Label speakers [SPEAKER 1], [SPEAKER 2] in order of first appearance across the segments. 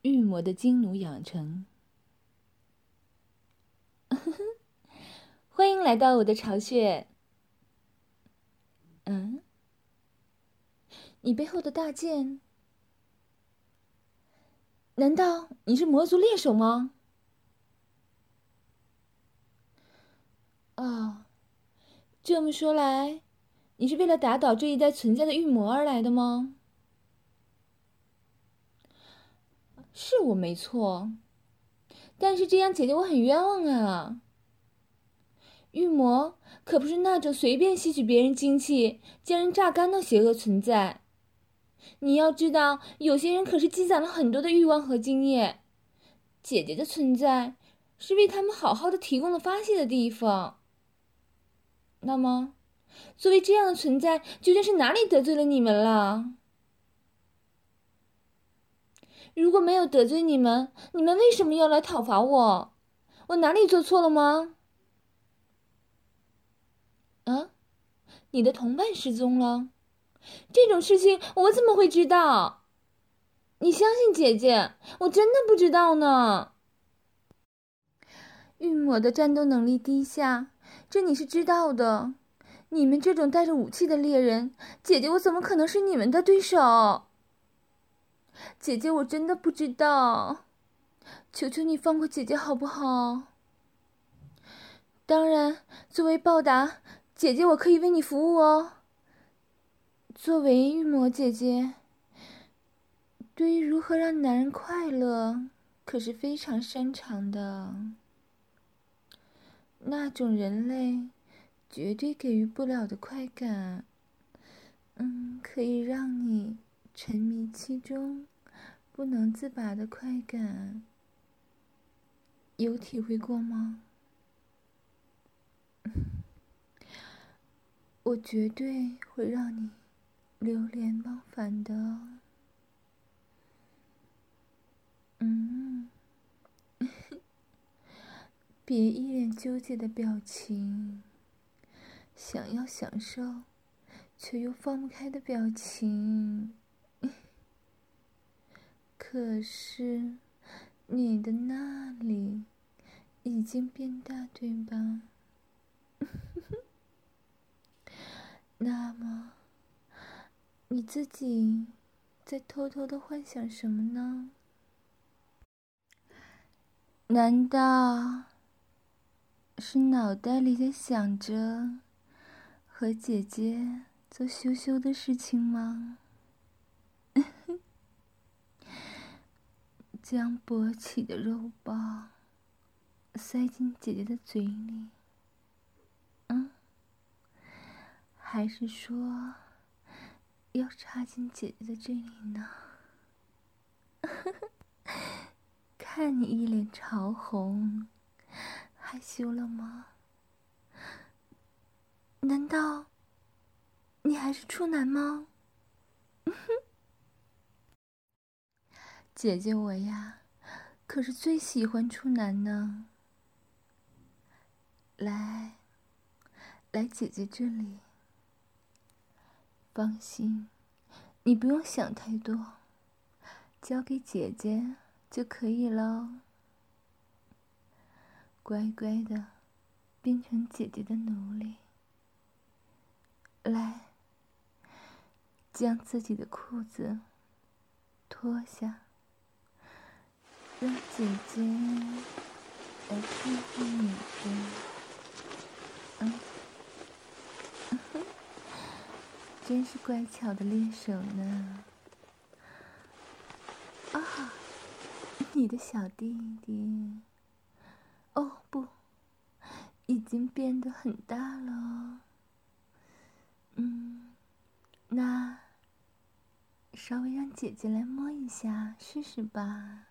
[SPEAKER 1] 御魔的金弩养成。欢迎来到我的巢穴。你背后的大剑，难道你是魔族猎手吗？哦，这么说来，你是为了打倒这一代存在的御魔而来的吗？是我没错，但是这样姐姐我很冤枉啊。御魔可不是那种随便吸取别人精气、将人榨干的邪恶存在。你要知道，有些人可是积攒了很多的欲望和精液。姐姐的存在，是为他们好好的提供了发泄的地方。那么，作为这样的存在，究竟是哪里得罪了你们了？如果没有得罪你们，你们为什么要来讨伐我？我哪里做错了吗？啊，你的同伴失踪了，这种事情我怎么会知道？你相信姐姐，我真的不知道呢。御魔的战斗能力低下，这你是知道的。你们这种带着武器的猎人，姐姐我怎么可能是你们的对手？姐姐，我真的不知道，求求你放过姐姐好不好？当然，作为报答，姐姐我可以为你服务哦。作为御魔姐姐，对于如何让男人快乐，可是非常擅长的。那种人类绝对给予不了的快感，可以让你沉迷其中，不能自拔的快感，有体会过吗？我绝对会让你流连忘返的。别一脸纠结的表情，想要享受却又放不开的表情。可是你的那里已经变大，对吧？那么你自己在偷偷的幻想什么呢？难道是脑袋里在想着和姐姐做羞羞的事情吗？将勃起的肉包塞进姐姐的嘴里，还是说要插进姐姐的这里呢？看你一脸潮红，害羞了吗？难道你还是处男吗？姐姐我呀，可是最喜欢处男呢。来姐姐这里，放心，你不用想太多，交给姐姐就可以了。乖乖的变成姐姐的奴隶。来，将自己的裤子脱下，让姐姐来庇护你的。真是乖巧的猎手呢。啊，你的小弟弟，哦不，已经变得很大了。那稍微让姐姐来摸一下试试吧。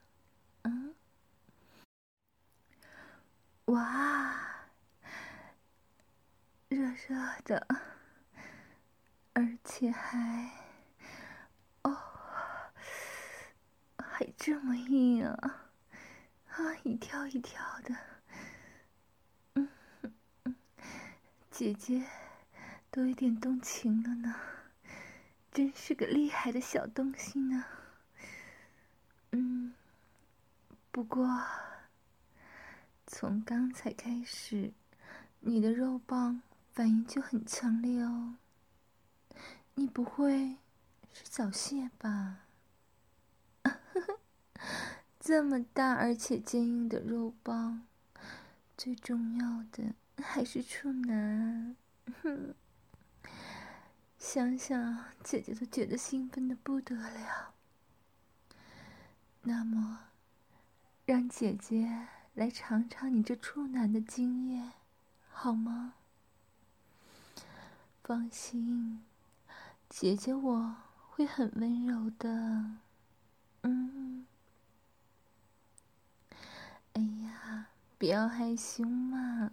[SPEAKER 1] 哇，热热的，而且还这么硬啊！一跳一跳的。姐姐都有点动情了呢，真是个厉害的小东西呢。 不过，从刚才开始，你的肉棒反应就很强烈哦。你不会是早泄吧？这么大而且坚硬的肉棒，最重要的还是处男。想想姐姐都觉得兴奋的不得了。那么，让姐姐来尝尝你这处男的经验，好吗？放心，姐姐我会很温柔的。哎呀，不要害羞嘛！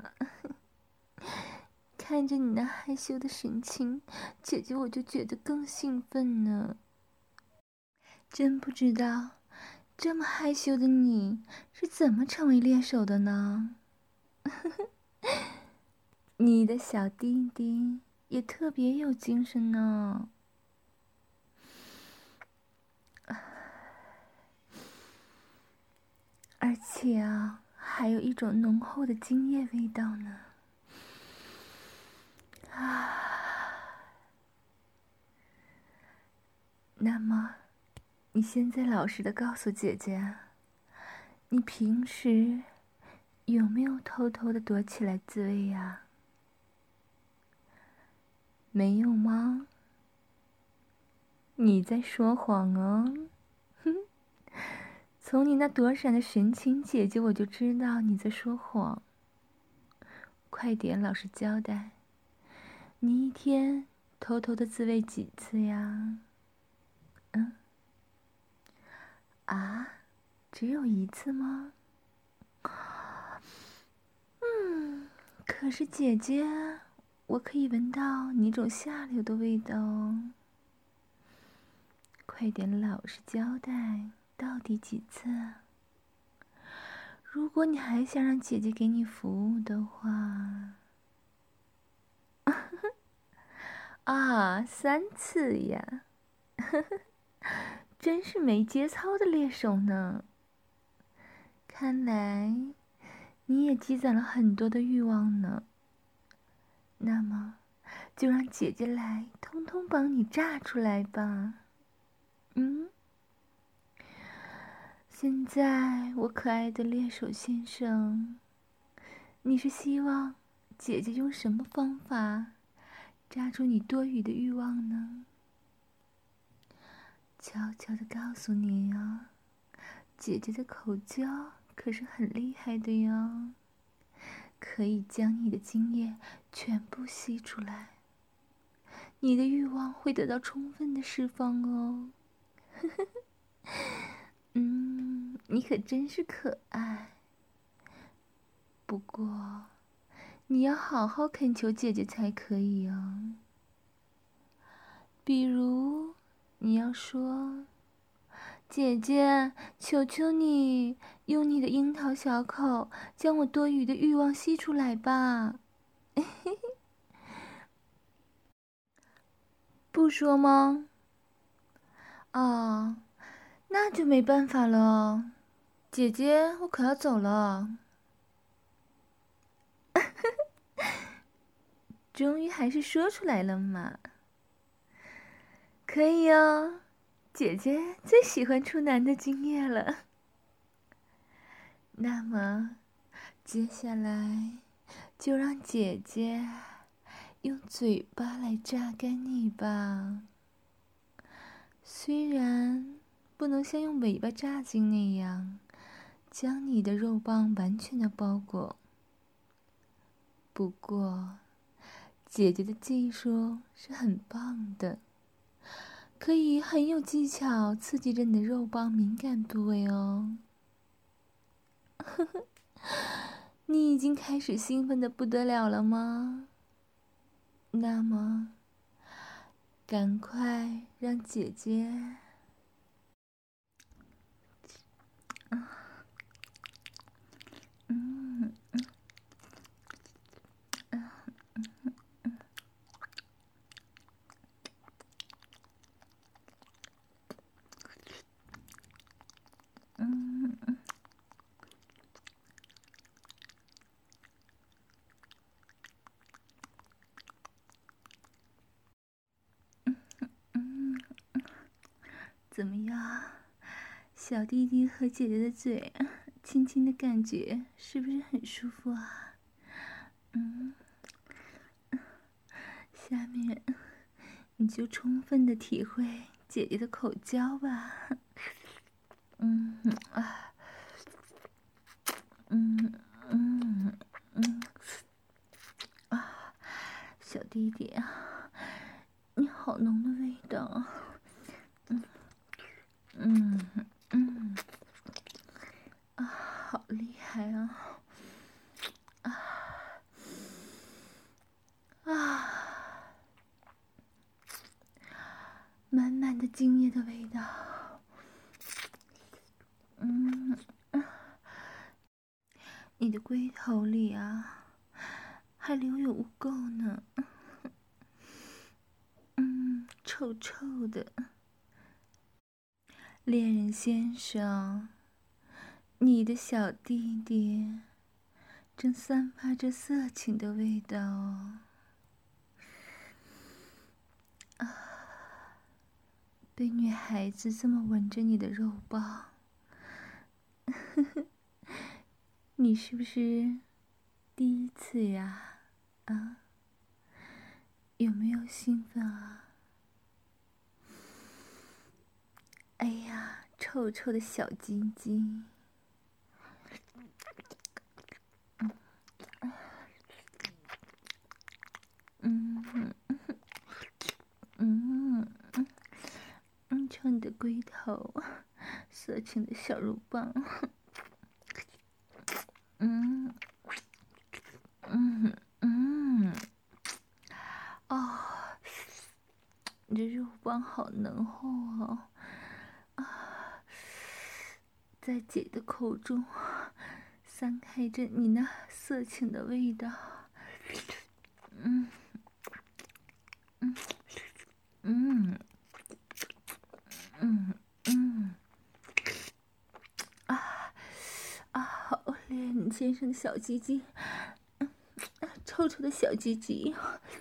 [SPEAKER 1] 看着你那害羞的神情，姐姐我就觉得更兴奋呢。真不知道，这么害羞的你是怎么成为猎手的呢？你的小弟弟也特别有精神呢。而且啊，还有一种浓厚的精液味道呢。那么，你现在老实的告诉姐姐，你平时有没有偷偷的躲起来自慰呀？没有吗？你在说谎哦！哼，从你那躲闪的神情，姐姐我就知道你在说谎。快点老实交代，你一天偷偷的自慰几次呀？啊，只有一次吗？可是姐姐，我可以闻到你一种下流的味道哦。快点老实交代，到底几次？如果你还想让姐姐给你服务的话，啊，3次呀！真是没节操的猎手呢。看来你也积攒了很多的欲望呢。那么，就让姐姐来，通通帮你炸出来吧。现在，我可爱的猎手先生，你是希望姐姐用什么方法炸出你多余的欲望呢？悄悄地告诉你哦，姐姐的口交可是很厉害的哟，可以将你的精液全部吸出来，你的欲望会得到充分的释放哦。你可真是可爱。不过，你要好好恳求姐姐才可以哦。比如，你要说：“姐姐，求求你，用你的樱桃小口将我多余的欲望吸出来吧。”不说吗？哦，那就没办法了。姐姐，我可要走了。终于还是说出来了嘛。可以哦，姐姐最喜欢处男的经验了。那么，接下来就让姐姐用嘴巴来榨干你吧。虽然不能像用尾巴榨精那样将你的肉棒完全的包裹，不过姐姐的技术是很棒的，可以很有技巧刺激着你的肉棒敏感部位哦。你已经开始兴奋的不得了了吗？那么，赶快让姐姐怎么样？小弟弟和姐姐的嘴亲亲的感觉是不是很舒服啊？下面你就充分的体会姐姐的口交吧。小弟弟啊，你好浓的味道啊！好厉害啊！满满的精液的味道。你的龟头里啊，还留有污垢呢。臭臭的。恋人先生，你的小弟弟正散发着色情的味道哦。被女孩子这么闻着你的肉棒，你是不是第一次呀？有没有兴奋啊？哎呀，臭臭的小鸡鸡！抽你的龟头，色情的小乳棒。你这肉棒好浓厚哦！在姐的口中散开着你那色情的味道。好恋人先生的小鸡鸡，臭臭的小鸡鸡。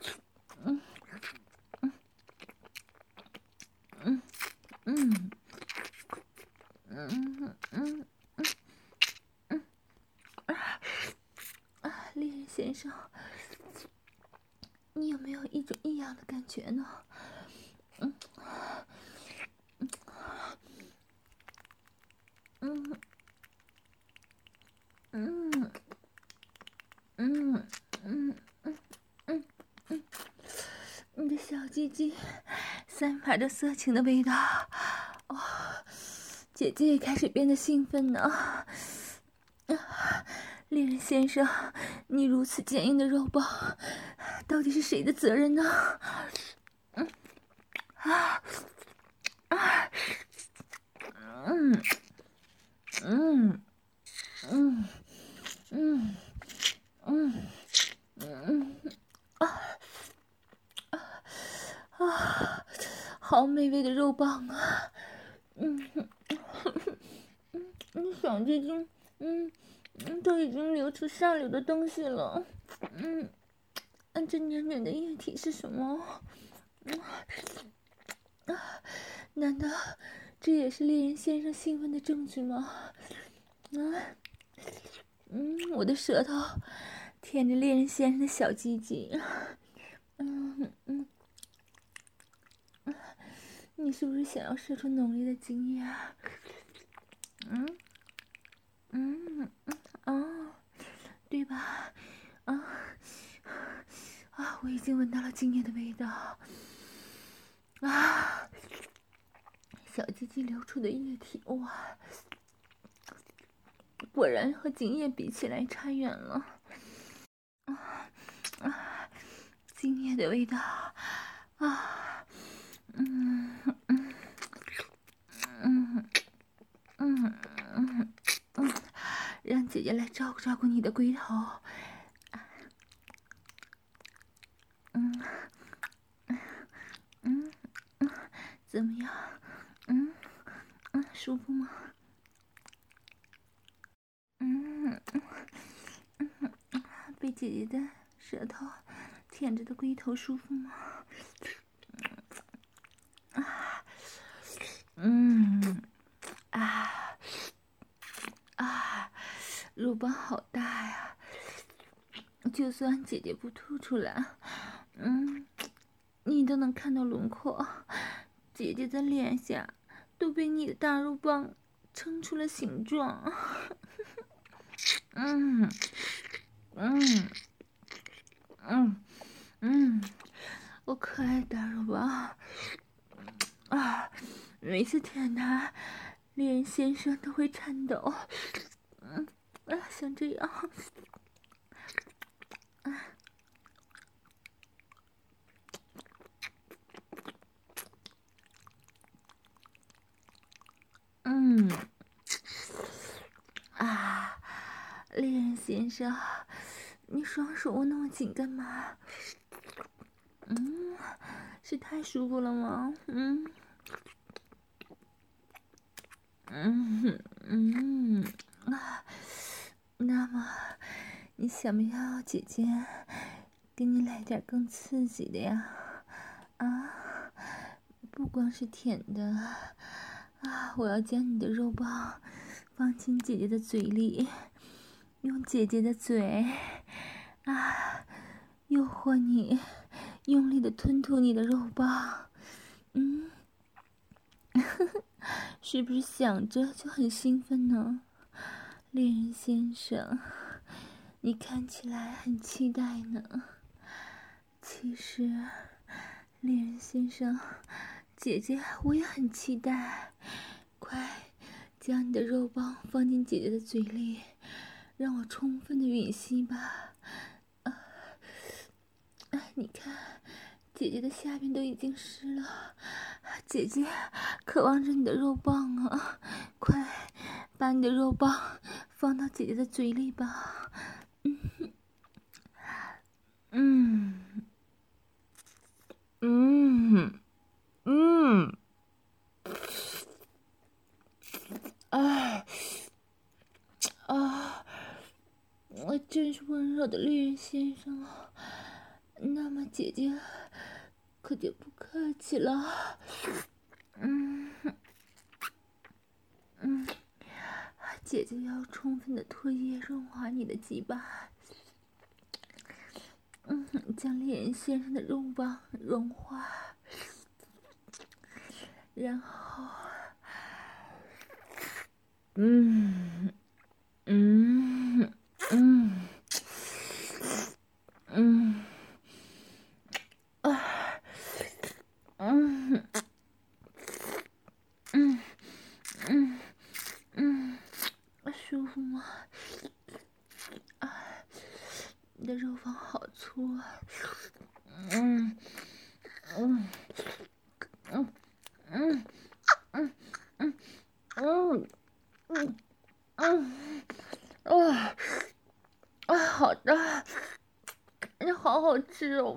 [SPEAKER 1] 猎人先生，你有没有一种异样的感觉呢？你的小鸡鸡散发着色情的味道，姐姐也开始变得兴奋呢。猎人先生，你如此坚硬的肉棒，到底是谁的责任呢？好美味的肉棒啊！小鸡鸡，都已经流出上流的东西了。这黏黏的液体是什么？难道这也是猎人先生兴奋的证据吗？我的舌头舔着猎人先生的小鸡鸡。你是不是想要射出浓烈的精液啊？对吧？我已经闻到了精液的味道。小鸡鸡流出的液体，哇，果然和精液比起来差远了。精液的味道，让姐姐来照顾照顾你的龟头。怎么样？舒服吗？被姐姐的舌头舔着的龟头舒服吗？ 啊啊，肉棒好大呀！就算姐姐不吐出来，你都能看到轮廓。姐姐的脸颊都被你的大肉棒撑出了形状。我可爱大肉棒啊！每次舔它，猎人先生都会颤抖。像这样。猎人先生，你双手握那么紧干嘛？是太舒服了吗？那么你想不要姐姐给你来点更刺激的呀？不光是舔的我要将你的肉棒放进姐姐的嘴里，用姐姐的嘴诱惑你，用力的吞吐你的肉棒。是不是想着就很兴奋呢？猎人先生，你看起来很期待呢。其实，猎人先生，姐姐我也很期待。快将你的肉棒放进姐姐的嘴里，让我充分的吮吸吧。你看，姐姐的下边都已经湿了，姐姐渴望着你的肉棒啊！快把你的肉棒放到姐姐的嘴里吧。我真是温柔的猎人先生啊！那么姐姐可就不客气了。姐姐要充分的唾液润滑你的鸡巴，将猎人先生的肉棒融化，然后，舒服吗？你的肉棒好粗啊！好大，你好好吃哦。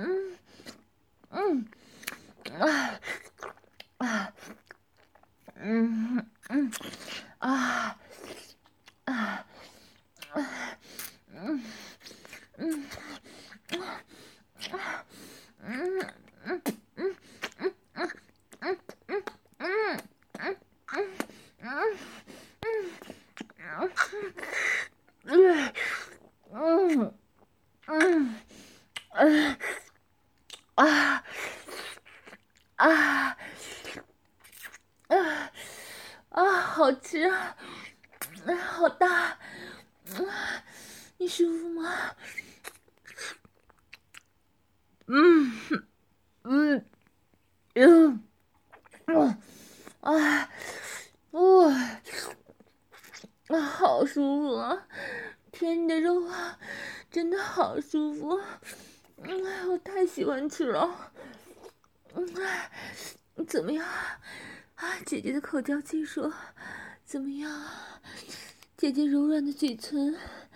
[SPEAKER 1] 好吃啊！好大！你舒服吗？好舒服啊！舔你的肉啊，真的好舒服。我太喜欢吃了。怎么样姐姐的口交技术怎么样？姐姐柔软的嘴唇，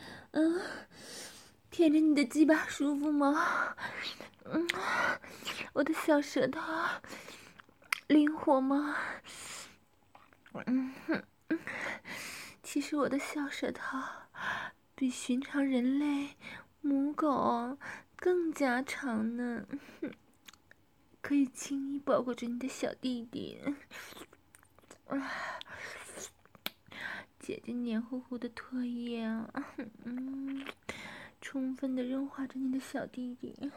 [SPEAKER 1] 舔着你的鸡巴舒服吗？我的小舌头灵活吗？其实我的小舌头比寻常人类母狗更加长呢，可以轻易包裹着你的小弟弟。 姐姐黏糊糊的唾液啊，充分的润滑着你的小弟弟。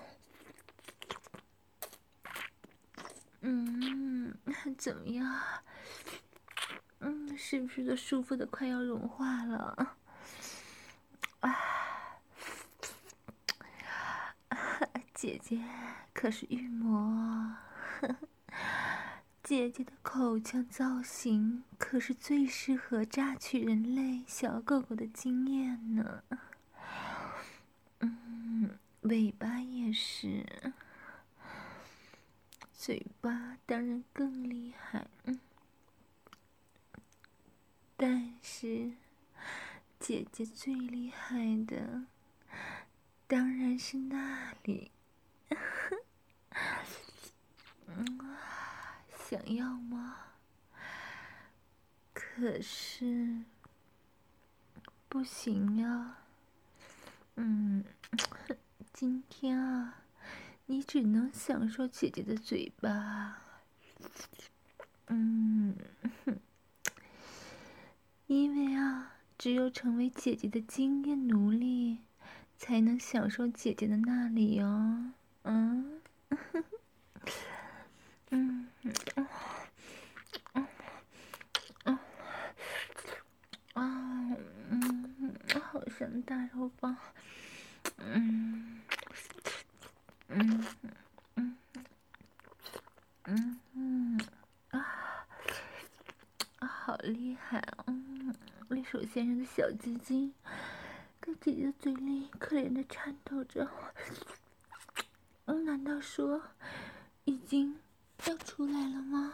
[SPEAKER 1] 怎么样？是不是都舒服的快要融化了？姐姐可是御魔，姐姐的口腔造型可是最适合榨取人类小狗狗的经验呢。尾巴也是，嘴巴当然更厉害。但是姐姐最厉害的当然是那里。想要吗？可是不行呀。今天啊，你只能享受姐姐的嘴巴。因为啊，只有成为姐姐的经验奴隶，才能享受姐姐的那里哦。好香大肉棒。好厉害啊！猎手先生的小鸡鸡在姐姐的嘴里可怜的颤抖着。难道说已经要出来了吗？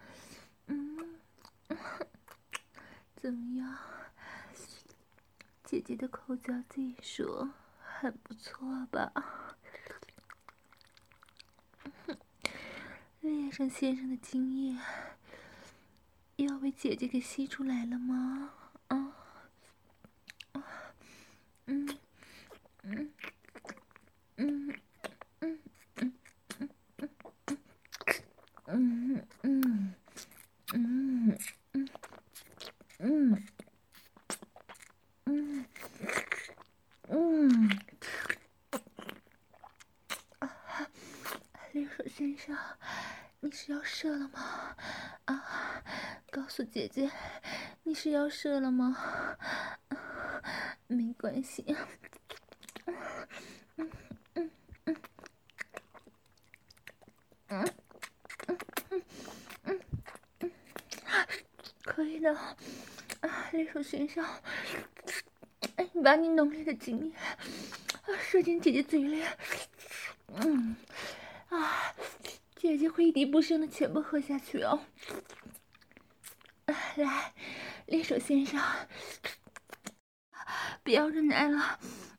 [SPEAKER 1] 怎么样？姐姐的口角自己说很不错吧？猎手先生的精液要被姐姐给吸出来了吗？猎手先生，你是要射了吗？告诉姐姐，你是要射了吗？没关系。可以的。猎手先生，你把你浓烈的精液射进姐姐嘴里。姐姐会一滴不剩的全部喝下去哦。来，猎手先生，不要忍耐了。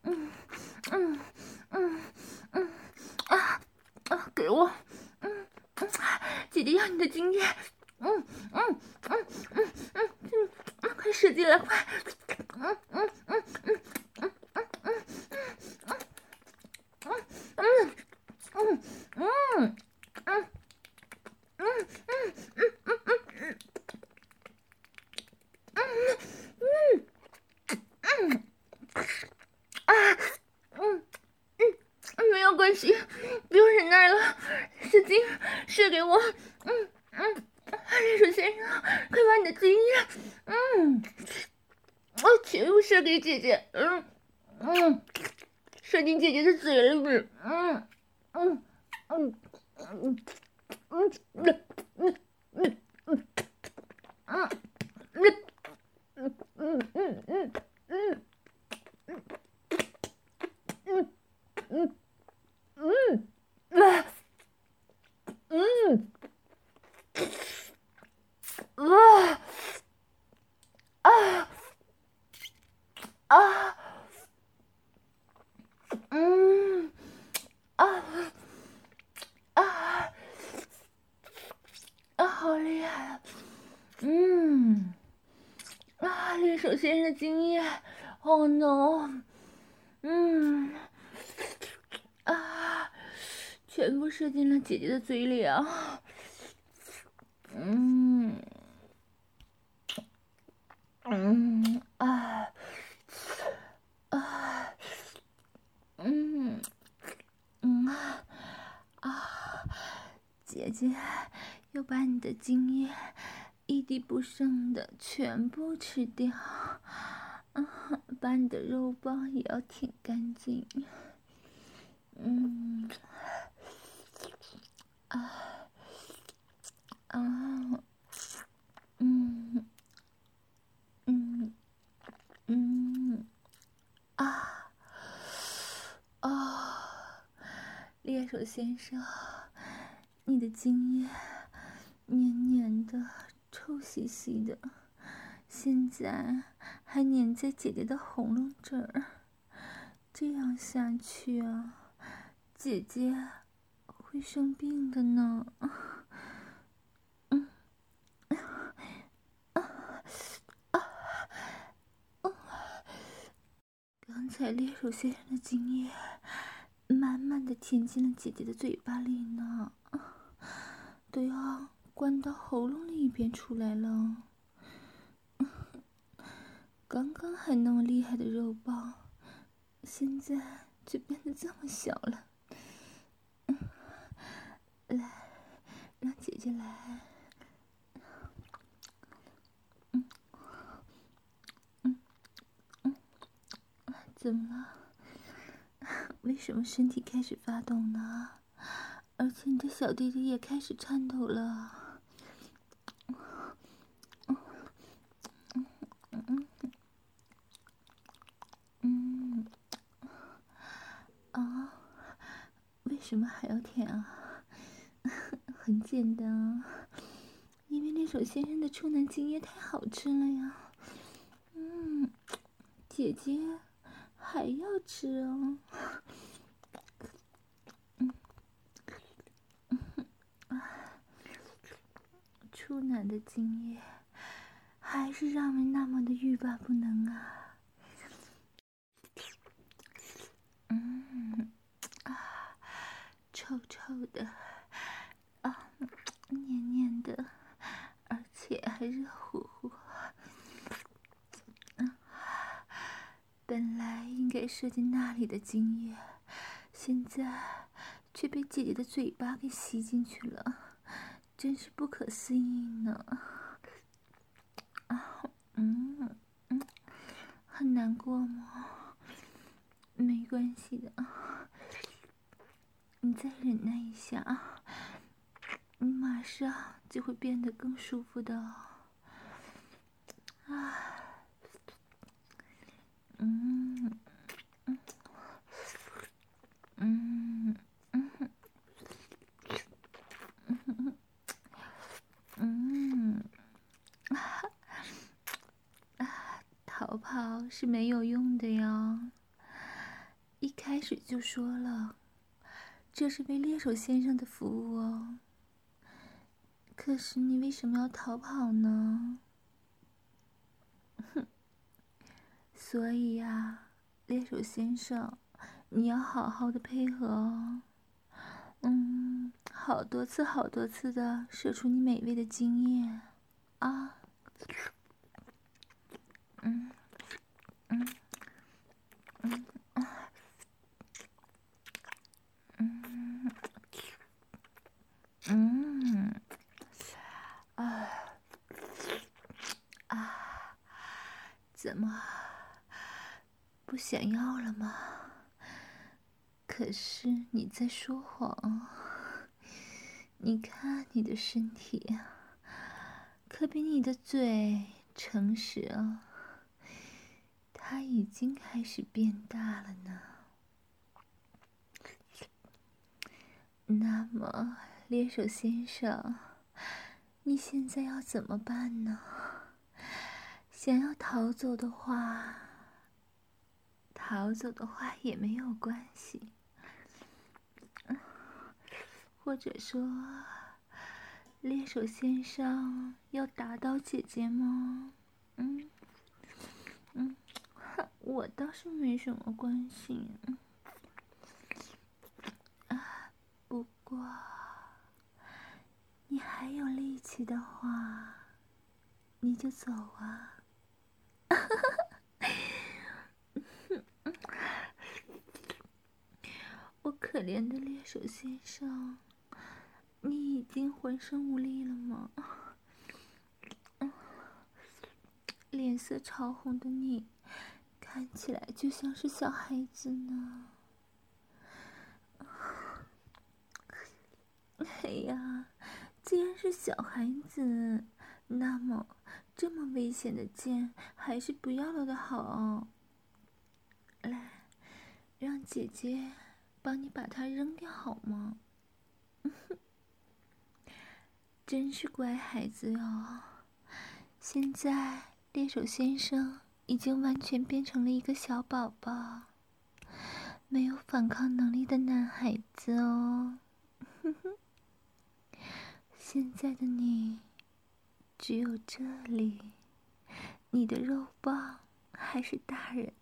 [SPEAKER 1] 给我。姐姐要你的精液。快使劲来，快。没有关系，不用忍耐了，使劲射给我。猎手先生，快把你的精液，全部射给姐姐。射进姐姐的嘴里。好厉害。猎手先生的精液好浓。全部射进了姐姐的嘴里啊。 姐要把你的精液一滴不剩的全部吃掉，把你的肉包也要舔干净。猎手先生，你的精液黏黏的、臭兮兮的，现在还粘在姐姐的喉咙这儿，这样下去啊，姐姐会生病的呢。刚才猎手先生的精液满满的填进了姐姐的嘴巴里呢，都要灌到喉咙里边出来了。刚刚还那么厉害的肉包，现在就变得这么小了。来，让姐姐来。怎么了？为什么身体开始发抖呢？而且你的小弟弟也开始颤抖了。为什么还要舔啊？很简单啊，因为猎手先生的处男精液太好吃了呀。姐姐还要吃哦。处男的精液还是让人那么的欲罢不能啊。臭臭的黏黏的，而且还热乎乎。本来应该射进那里的精液，现在却被姐姐的嘴巴给吸进去了，真是不可思议呢。很难过吗？没关系的，你再忍耐一下啊，你马上就会变得更舒服的哦。逃跑是没有用的呀，一开始就说了，这是为猎手先生的服务哦。可是你为什么要逃跑呢？所以呀，猎手先生，你要好好的配合哦。好多次、好多次的射出你美味的精液啊！怎么不想要了吗？可是你在说谎。你看你的身体可比你的嘴诚实啊，它已经开始变大了呢。那么猎手先生，你现在要怎么办呢？想要逃走的话也没有关系，或者说猎手先生要打倒姐姐吗？我倒是没什么关系。不过你还有力气的话，你就走啊。我可怜的猎手先生， 你已经浑身无力了吗？脸色潮红的你，看起来就像是小孩子呢。哎呀，既然是小孩子，那么这么危险的剑还是不要了的好。来，让姐姐帮你把它扔掉好吗？真是乖孩子哟。现在猎手先生已经完全变成了一个小宝宝，没有反抗能力的男孩子哦。现在的你只有这里，你的肉棒还是大人。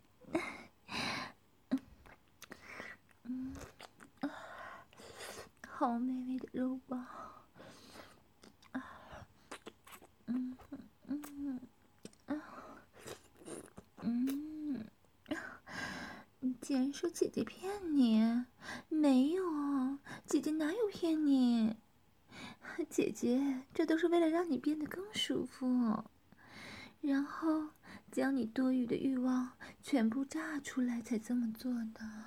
[SPEAKER 1] 好美味的肉棒。你竟然说姐姐骗你？没有啊，姐姐哪有骗你？姐姐这都是为了让你变得更舒服，然后将你多余的欲望全部炸出来才这么做的。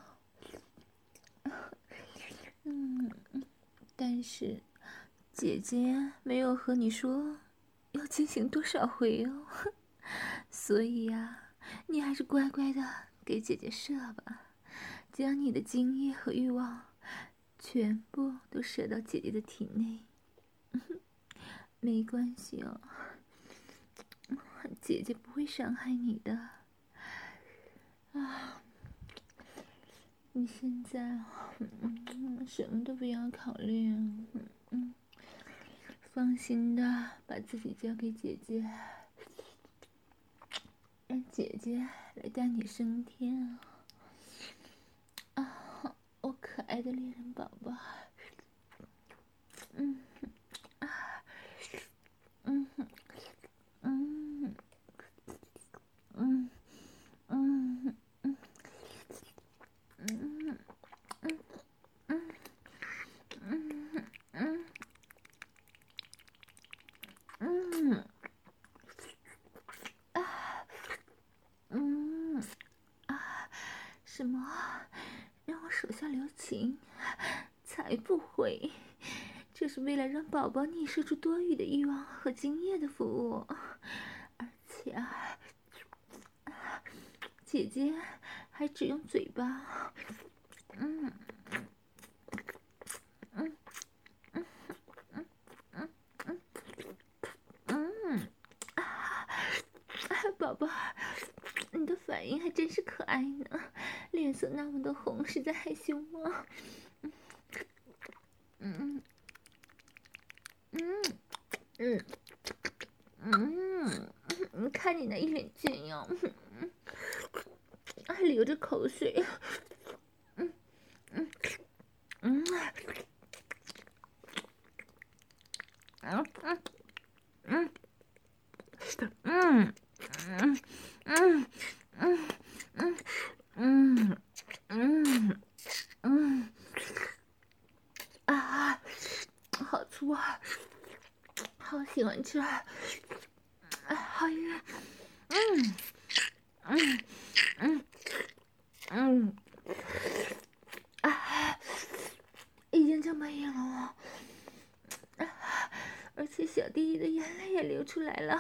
[SPEAKER 1] 但是姐姐没有和你说要进行多少回哦，所以呀，你还是乖乖的给姐姐射吧，将你的精液和欲望全部都射到姐姐的体内。没关系哦，姐姐不会伤害你的。啊，你现在什么都不要考虑，放心的把自己交给姐姐，让姐姐来带你升天啊！我可爱的猎人宝宝。什么？让我手下留情？才不会！这是为了让宝宝你射出多余的欲望和精液的服务，而且姐姐还只用嘴巴。宝宝，你的反应还真是可爱呢，脸色那么的红，是在害羞吗？看你那一脸贱样，还流着口水。好粗啊！好喜欢吃，好晕。已经这么硬了哦，而且小弟弟的眼泪也流出来了。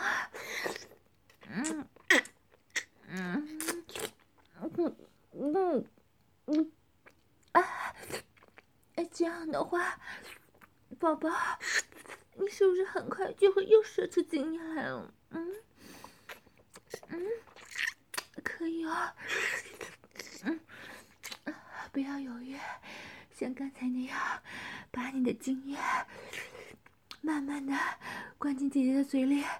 [SPEAKER 1] 这样的话，宝宝，你是不是很快就会又射出精液来了？可以哦。不要犹豫，像刚才那样，把你的精液慢慢的灌进姐姐的嘴里。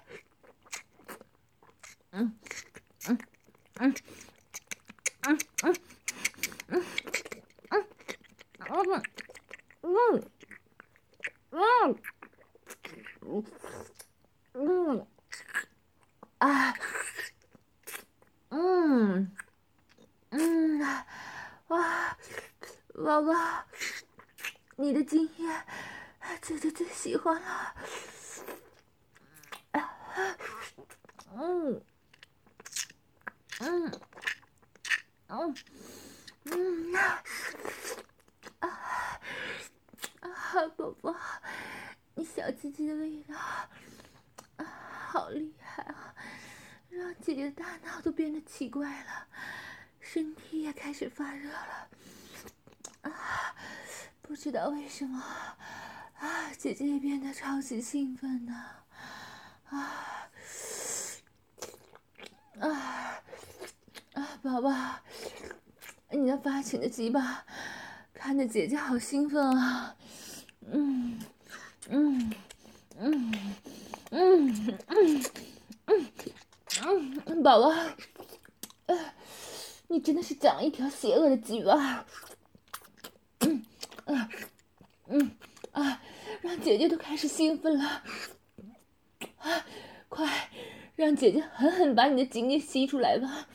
[SPEAKER 1] 哇，宝宝，你的精液姐姐最喜欢了。宝宝，你小鸡鸡的味道好厉害啊，让姐姐的大脑都变得奇怪了，身体也开始发热了。不知道为什么姐姐也变得超级兴奋呢。宝宝，你那发情的鸡巴看着姐姐好兴奋啊。宝宝，你真的是长了一条邪恶的鸡巴。让姐姐都开始兴奋了。快，让姐姐狠狠把你的精液吸出来吧。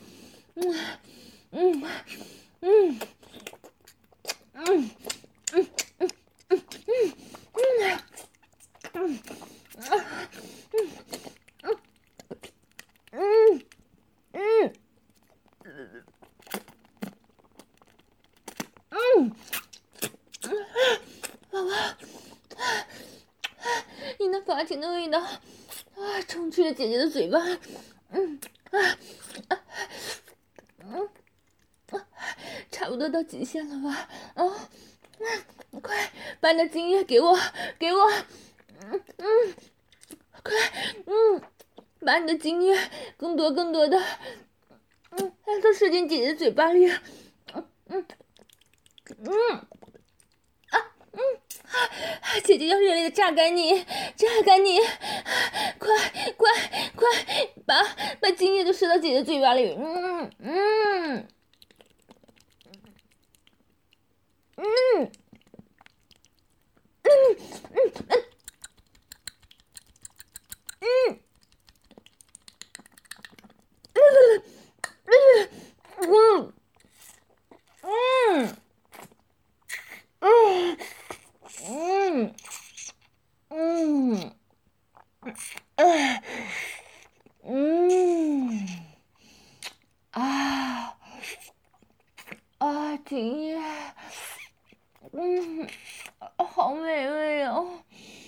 [SPEAKER 1] 宝宝，你那发情的味道充斥着姐姐的嘴巴。差不多到极限了吧？快把你的精液给我，给我！快，把你的精液更多的，都射进姐姐的嘴巴里。姐姐要热烈的榨干你，快，把精液都射到姐姐嘴巴里。精液，好美味哦。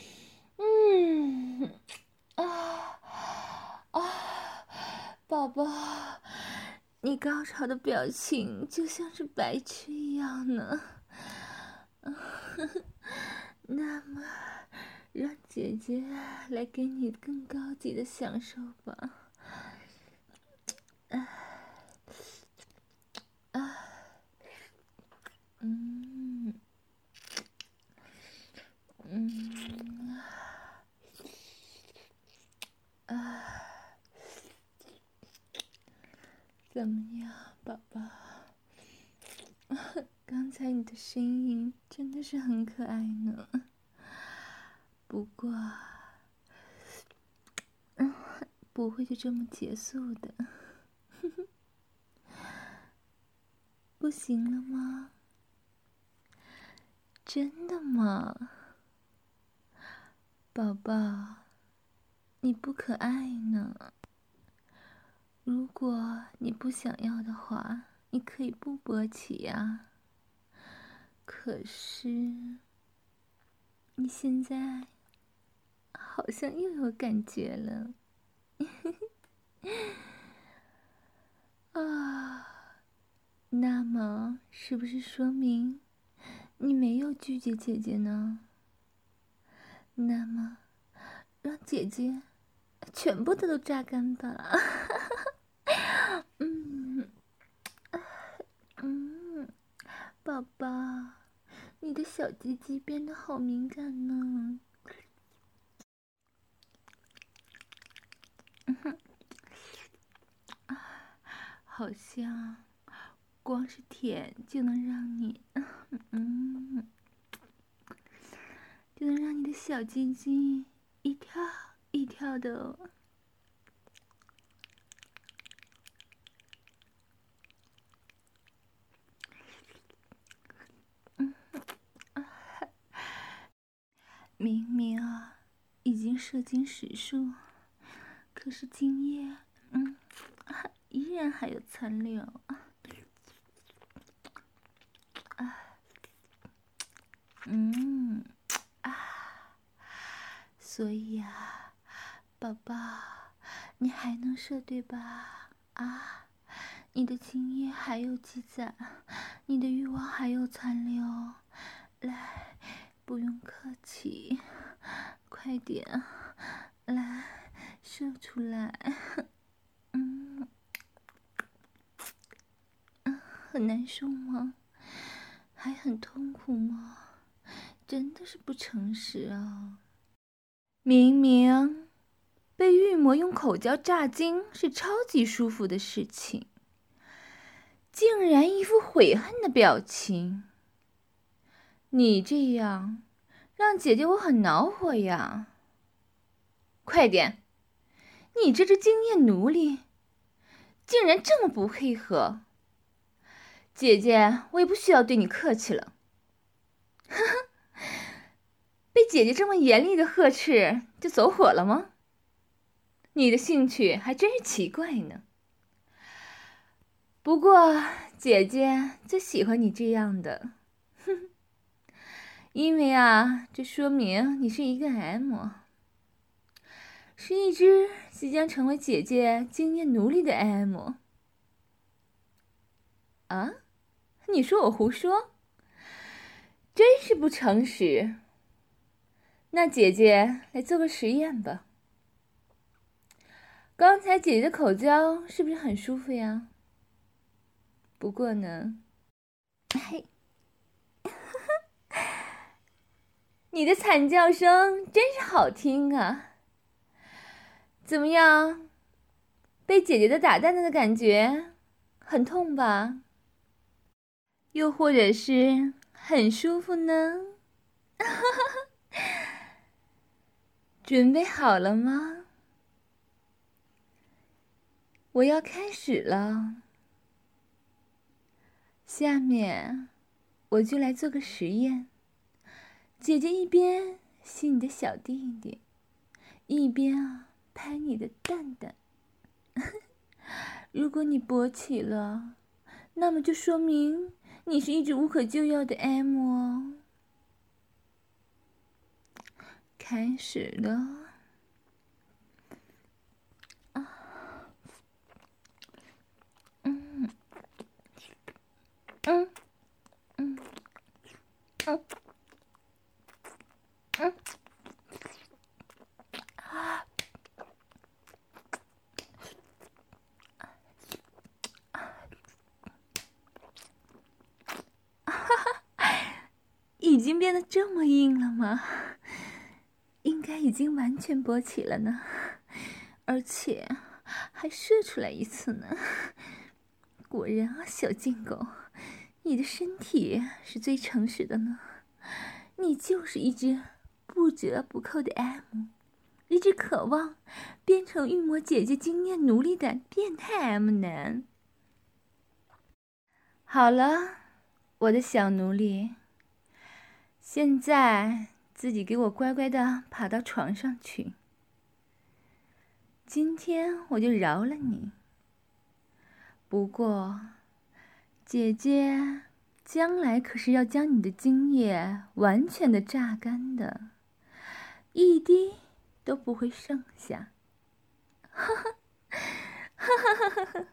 [SPEAKER 1] 宝宝，你高潮的表情就像是白痴一样呢。那么，让姐姐来给你更高级的享受吧。怎么样，宝宝？刚才你的声音真的是很可爱呢。不过，不会就这么结束的。不行了吗？真的吗？宝宝，你不可爱呢。如果你不想要的话，你可以不勃起呀。可是，你现在好像又有感觉了。那么是不是说明你没有拒绝姐姐呢？那么，让姐姐全部的都榨干吧。宝宝，你的小鸡鸡变得好敏感呢。好像光是舔就能让你，就能让你的小鸡鸡一跳一跳的哦。明射精时数，可是精液，依然还有残留。所以啊，宝宝，你还能射对吧？你的精液还有积攒，你的欲望还有残留。来，不用客气，快点，来，射出来。很难受吗？还很痛苦吗？真的是不诚实啊！明明被玉魔用口交炸精是超级舒服的事情，竟然一副悔恨的表情。你这样让姐姐我很恼火呀！快点，你这只经验奴隶竟然这么不配合，姐姐我也不需要对你客气了。呵呵，被姐姐这么严厉的呵斥就走火了吗？你的兴趣还真是奇怪呢。不过姐姐最喜欢你这样的，因为这说明你是一个 M， 是一只即将成为姐姐经验奴隶的 M。你说我胡说？真是不诚实。那姐姐来做个实验吧。刚才姐姐的口交是不是很舒服呀？不过呢，你的惨叫声真是好听啊！怎么样？被姐姐的打蛋蛋的感觉很痛吧？又或者是很舒服呢？准备好了吗？我要开始了。下面我就来做个实验。姐姐一边吸你的小弟弟，一边拍你的蛋蛋。如果你勃起了，那么就说明你是一只无可救药的 M 哦。开始了。已经变得这么硬了吗？应该已经完全勃起了呢，而且还射出来一次呢。果然啊，小贱狗，你的身体是最诚实的呢。你就是一只不折不扣的 M， 一只渴望变成御魔姐姐经验奴隶的变态 M 男。好了，我的小奴隶，现在自己给我乖乖的爬到床上去。今天我就饶了你。不过，姐姐将来可是要将你的精液完全的榨干的，一滴都不会剩下。哈哈，哈哈哈哈！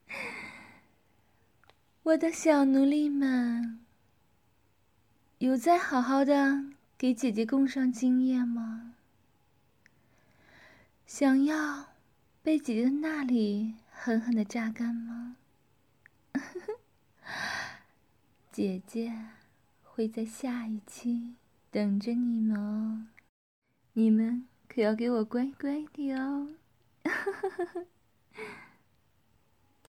[SPEAKER 1] 我的小奴隶们，有在好好的给姐姐供上精液吗？想要被姐姐的那里狠狠的榨干吗？姐姐会在下一期等着你们哦，你们可要给我乖乖的哦。